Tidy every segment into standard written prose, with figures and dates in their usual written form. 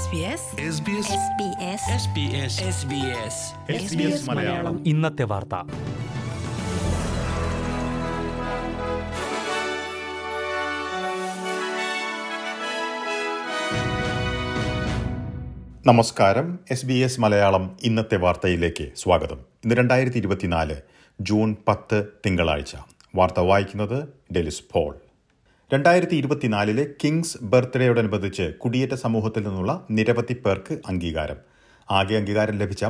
മലയാളം ഇന്നത്തെ വാർത്ത. നമസ്കാരം. SBS മലയാളം ഇന്നത്തെ വാർത്തയിലേക്ക് സ്വാഗതം. ഇന്ന് 2024 ജൂൺ 10 തിങ്കളാഴ്ച. വാർത്ത വായിക്കുന്നത് ഡെലിസ് പോൾ. 2024 കിങ്സ് ബർത്ത്ഡേയോടനുബന്ധിച്ച് കുടിയേറ്റ സമൂഹത്തിൽ നിന്നുള്ള നിരവധി പേർക്ക് അംഗീകാരം. ആകെ അംഗീകാരം ലഭിച്ച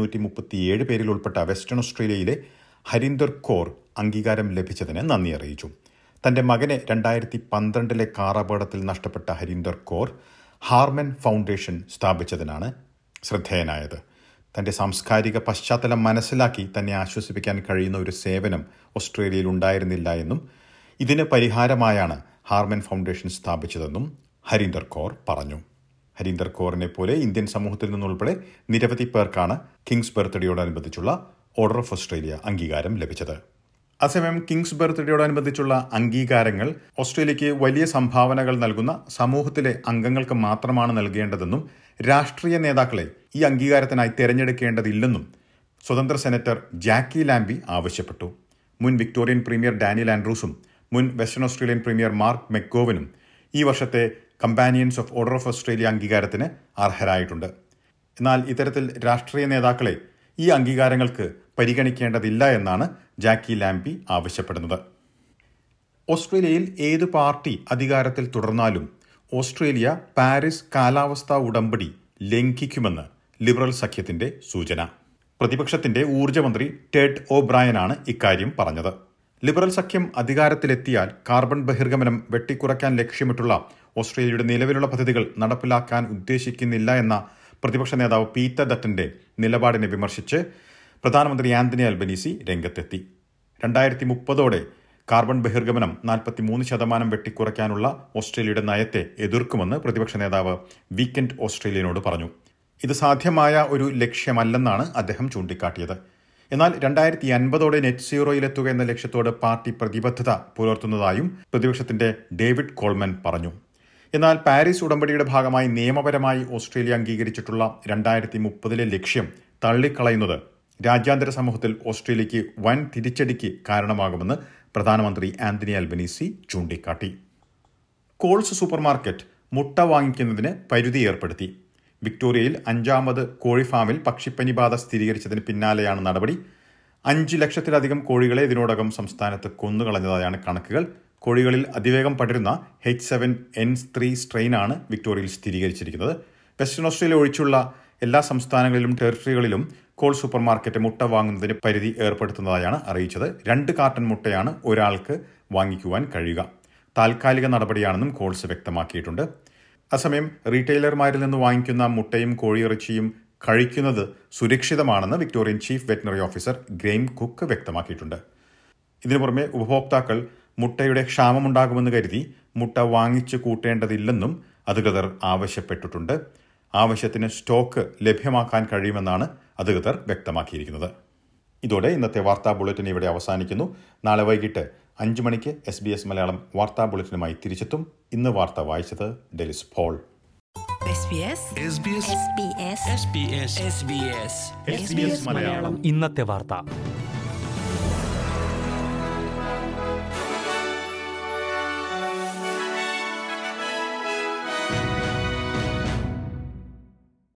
737 പേരിൽ ഉൾപ്പെട്ട വെസ്റ്റേൺ ഓസ്ട്രേലിയയിലെ ഹരീന്ദർ കൗർ അംഗീകാരം ലഭിച്ചതിന് നന്ദി അറിയിച്ചു. തന്റെ മകനെ 2012 കാർ അപകടത്തിൽ നഷ്ടപ്പെട്ട ഹരീന്ദർ കൗർ ഹാർമൻ ഫൗണ്ടേഷൻ സ്ഥാപിച്ചതിനാണ് ശ്രദ്ധേയനായത്. തന്റെ സാംസ്കാരിക പശ്ചാത്തലം മനസ്സിലാക്കി തന്നെ ആശ്വസിപ്പിക്കാൻ കഴിയുന്ന ഒരു സേവനം ഓസ്ട്രേലിയയിൽ ഉണ്ടായിരുന്നില്ല എന്നും ഇതിന് പരിഹാരമായാണ് ഹാർമൻ ഫൗണ്ടേഷൻ സ്ഥാപിച്ചതെന്നും ഹരീന്ദർ കൗർ പറഞ്ഞു. ഹരീന്ദർ കൗറിനെ പോലെ ഇന്ത്യൻ സമൂഹത്തിൽ നിന്നുൾപ്പെടെ നിരവധി പേർക്കാണ് കിങ്സ് ബർത്ത്ഡേയോടനുബന്ധിച്ചുള്ള ഓർഡർ ഓഫ് ഓസ്ട്രേലിയ അംഗീകാരം ലഭിച്ചത്. അതേസമയം കിങ്സ് ബർത്ത്ഡേയോടനുബന്ധിച്ചുള്ള അംഗീകാരങ്ങൾ ഓസ്ട്രേലിയയ്ക്ക് വലിയ സംഭാവനകൾ നൽകുന്ന സമൂഹത്തിലെ അംഗങ്ങൾക്ക് മാത്രമാണ് നൽകേണ്ടതെന്നും രാഷ്ട്രീയ നേതാക്കളെ ഈ അംഗീകാരത്തിനായി തെരഞ്ഞെടുക്കേണ്ടതില്ലെന്നും സ്വതന്ത്ര സെനറ്റർ ജാക്കി ലാംബി ആവശ്യപ്പെട്ടു. മുൻ വിക്ടോറിയൻ പ്രീമിയർ ഡാനിയൽ ആൻഡ്രൂസും മുൻ വെസ്റ്റേൺ ഓസ്ട്രേലിയൻ പ്രീമിയർ മാർക്ക് മെക്ഗോവനും ഈ വർഷത്തെ Companions of Order of Australia അംഗീകാരത്തിന് അർഹരായിട്ടുണ്ട്. എന്നാൽ ഇത്തരത്തിൽ രാഷ്ട്രീയ നേതാക്കളെ ഈ അംഗീകാരങ്ങൾക്ക് പരിഗണിക്കേണ്ടതില്ല എന്നാണ് ജാക്കി ലാംബി ആവശ്യപ്പെടുന്നത്. ഓസ്ട്രേലിയയിൽ ഏത് പാർട്ടി അധികാരത്തിൽ തുടർന്നാലും ഓസ്ട്രേലിയ പാരീസ് കാലാവസ്ഥാ ഉടമ്പടി ലംഘിക്കുമെന്ന് ലിബറൽ സഖ്യത്തിന്റെ സൂചന. പ്രതിപക്ഷത്തിന്റെ ഊർജ്ജമന്ത്രി ടെഡ് ഓബ്രായനാണ് ഇക്കാര്യം പറഞ്ഞത്. ലിബറൽ സഖ്യം അധികാരത്തിലെത്തിയാൽ കാർബൺ ബഹിർഗമനം വെട്ടിക്കുറയ്ക്കാൻ ലക്ഷ്യമിട്ടുള്ള ഓസ്ട്രേലിയയുടെ നിലവിലുള്ള പദ്ധതികൾ നടപ്പിലാക്കാൻ ഉദ്ദേശിക്കുന്നില്ല എന്ന പ്രതിപക്ഷ നേതാവ് പീറ്റർ ഡട്ടന്റെ നിലപാടിനെ വിമർശിച്ച് പ്രധാനമന്ത്രി ആന്റണി അൽബനീസി രംഗത്തെത്തി. 2030 കാർബൺ ബഹിർഗമനം 43% വെട്ടിക്കുറയ്ക്കാനുള്ള ഓസ്ട്രേലിയയുടെ നയത്തെ എതിർക്കുമെന്ന് പ്രതിപക്ഷ നേതാവ് വീക്കെൻഡ് ഓസ്ട്രേലിയനോട് പറഞ്ഞു. ഇത് സാധ്യമായ ഒരു ലക്ഷ്യമല്ലെന്നാണ് അദ്ദേഹം ചൂണ്ടിക്കാട്ടിയത്. എന്നാൽ 2050 നെറ്റ് സീറോയിലെത്തുക എന്ന ലക്ഷ്യത്തോട് പാർട്ടി പ്രതിബദ്ധത പുലർത്തുന്നതായും പ്രതിപക്ഷത്തിന്റെ ഡേവിഡ് കോൾമൻ പറഞ്ഞു. എന്നാൽ പാരീസ് ഉടമ്പടിയുടെ ഭാഗമായി നിയമപരമായി ഓസ്ട്രേലിയ അംഗീകരിച്ചിട്ടുള്ള 2030 ലക്ഷ്യം തള്ളിക്കളയുന്നത് രാജ്യാന്തര സമൂഹത്തിൽ ഓസ്ട്രേലിയയ്ക്ക് വൻ തിരിച്ചടിക്ക് കാരണമാകുമെന്ന് പ്രധാനമന്ത്രി ആന്റണി അൽബനീസി ചൂണ്ടിക്കാട്ടി. കോൾസ് സൂപ്പർമാർക്കറ്റ് മുട്ട വാങ്ങിക്കുന്നതിന് പരിധി ഏർപ്പെടുത്തി. വിക്ടോറിയയിൽ 5ാമത് കോഴി ഫാമിൽ പക്ഷിപ്പനി ബാധ സ്ഥിരീകരിച്ചതിന് പിന്നാലെയാണ് നടപടി. 5 ലക്ഷത്തിലധികം കോഴികളെ ഇതിനോടകം സംസ്ഥാനത്ത് കൊന്നുകളഞ്ഞതായാണ് കണക്കുകൾ. കോഴികളിൽ അതിവേഗം പടരുന്ന H7N3 സ്ട്രെയിനാണ് വിക്ടോറിയയിൽ സ്ഥിരീകരിച്ചിരിക്കുന്നത്. വെസ്റ്റേൺ ഓസ്ട്രേലിയ ഒഴിച്ചുള്ള എല്ലാ സംസ്ഥാനങ്ങളിലും ടെറിട്ടറികളിലും കോൾ സൂപ്പർമാർക്കറ്റ് മുട്ട വാങ്ങുന്നതിന് പരിധി ഏർപ്പെടുത്തുന്നതായാണ് അറിയിച്ചത്. 2 കാർട്ടൺ മുട്ടയാണ് ഒരാൾക്ക് വാങ്ങിക്കുവാൻ കഴിയുക. താൽക്കാലിക നടപടിയാണെന്നും കോൾസ് വ്യക്തമാക്കിയിട്ടുണ്ട്. അതേസമയം റീറ്റെയിലർമാരിൽ നിന്ന് വാങ്ങിക്കുന്ന മുട്ടയും കോഴിയിറച്ചിയും കഴിക്കുന്നത് സുരക്ഷിതമാണെന്ന് Victorian chief veterinary officer Graeme Cook വ്യക്തമാക്കിയിട്ടുണ്ട്. ഇതിനു പുറമെ ഉപഭോക്താക്കൾ മുട്ടയുടെ ക്ഷാമമുണ്ടാകുമെന്ന് കരുതി മുട്ട വാങ്ങിച്ചു കൂട്ടേണ്ടതില്ലെന്നും അധികൃതർ ആവശ്യപ്പെട്ടിട്ടുണ്ട്. ആവശ്യത്തിന് സ്റ്റോക്ക് ലഭ്യമാക്കാൻ കഴിയുമെന്നാണ് അധികൃതർ വ്യക്തമാക്കിയിരിക്കുന്നത്. ഇതോടെ ഇന്നത്തെ വാർത്താ ബുള്ളറ്റിൻ ഇവിടെ അവസാനിക്കുന്നു. നാളെ വൈകിട്ട് 5 മണിക്ക് SBS മലയാളം വാർത്താ ബുള്ളറ്റിനുമായി തിരിച്ചെത്തും. ഇന്ന് വാർത്ത വായിച്ചത് ഡെലിസ് പോൾ. ഇന്നത്തെ വാർത്ത.